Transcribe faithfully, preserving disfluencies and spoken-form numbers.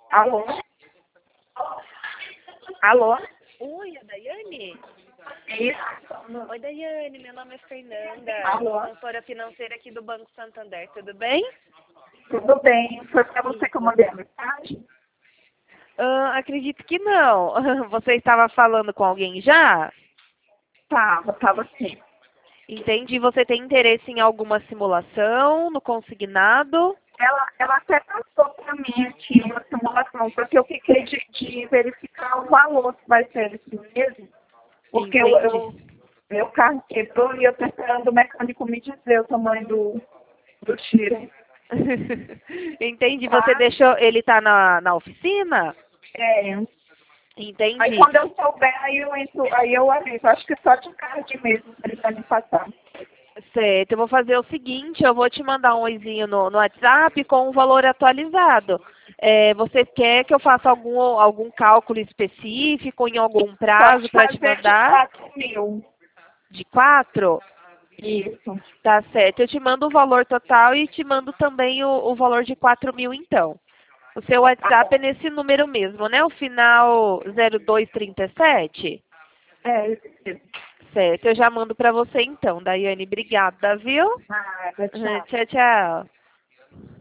Alô? Alô? Oi, a Daiane? Isso. Oi, Daiane, meu nome é Fernanda, Alô? consultora financeira aqui do Banco Santander, tudo bem? Tudo bem? Foi para você que eu mandei a mensagem? Ah, acredito que não. Você estava falando com alguém já? Tava, tava sim. Entendi. Você tem interesse em alguma simulação no consignado? Ela, ela até passou para mim aqui uma simulação, só que eu fiquei de, de verificar o valor, se vai ser esse mesmo, porque eu, Entendi. eu, meu carro quebrou e eu estou esperando o mecânico me dizer o tamanho do, do tiro. Entendi. Você Tá? deixou. Ele tá na, na oficina? É. Aí Entendi. quando eu souber, aí eu entro, aí eu aviso. Acho que só de tarde mesmo ele vai me passar. Certo, eu vou fazer o seguinte, eu vou te mandar um oizinho no, no WhatsApp com o valor atualizado. É, você quer que eu faça algum, algum cálculo específico em algum prazo Pode para te fazer de mandar? quatro mil. De quatro? Isso. Tá certo, eu te mando o valor total e te mando também o, o valor de quatro mil então. O seu Tá WhatsApp é bom. nesse número mesmo, né? O final zero dois trinta e sete? É, isso mesmo. Certo, eu já mando para você então, Daiane. Obrigada, viu? Nada, tchau. Tchau, tchau.